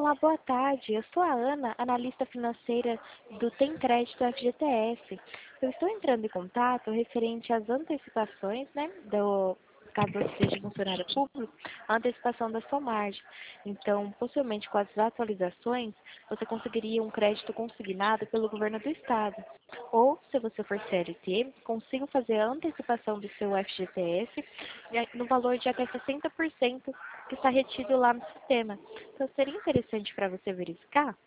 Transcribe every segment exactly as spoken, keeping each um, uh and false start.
Olá, boa tarde. Eu sou a Ana, analista financeira do Tem Crédito F G T S. Eu estou entrando em contato referente às antecipações, né, do, caso você seja funcionário público, a antecipação da sua margem. Então, possivelmente com as atualizações, você conseguiria um crédito consignado pelo governo do estado. Ou, se você for C L T, consigo fazer a antecipação do seu F G T S no valor de até sessenta por cento que está retido lá no sistema. Então, seria interessante para você verificar?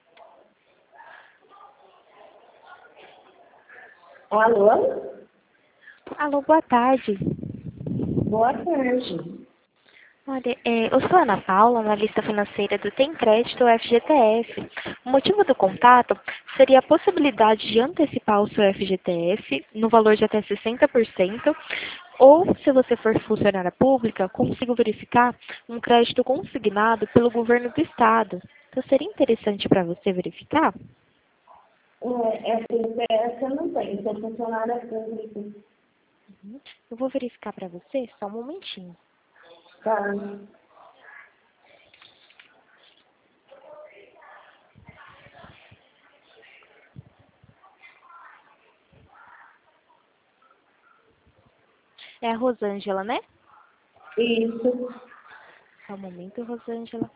Alô? Alô, boa tarde. Boa tarde. Olha, é, eu sou a Ana Paula, analista financeira do Tem Crédito F G T S. O motivo do contato seria a possibilidade de antecipar o seu F G T S no valor de até sessenta por cento, ou, se você for funcionária pública, consigo verificar um crédito consignado pelo governo do estado. Então, seria interessante para você verificar? É, essa empresa eu não tenho, sou funcionária pública. Uhum. Eu vou verificar para você, só um momentinho. Tá. É a Rosângela, né? Isso. Só um momento, Rosângela.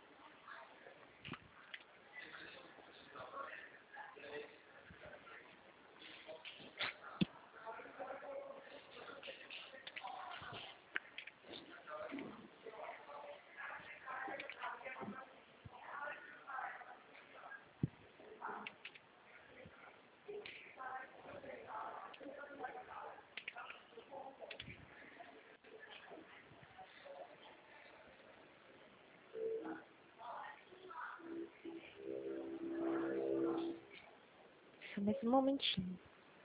Só mais um momentinho.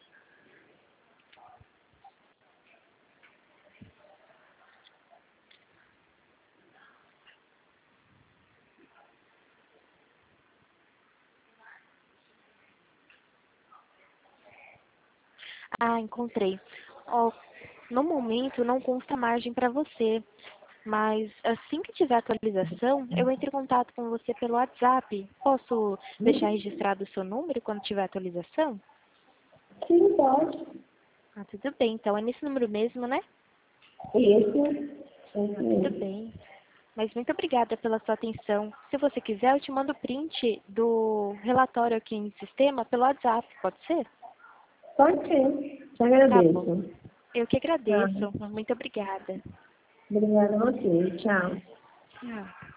Ah, encontrei. Ó, no momento não consta margem para você, mas assim que tiver atualização, eu entro em contato com você pelo WhatsApp. Posso deixar registrado o seu número quando tiver atualização? Sim, pode. Ah, tudo bem. Então é nesse número mesmo, né? Isso. Ah, Isso tudo mesmo. bem. Mas muito obrigada pela sua atenção. Se você quiser, eu te mando print do relatório aqui em sistema pelo WhatsApp, pode ser? Pode ser. Te Tá bom. agradeço. Eu que Tá. agradeço. Muito obrigada. Obrigada a você. Tchau. Tchau.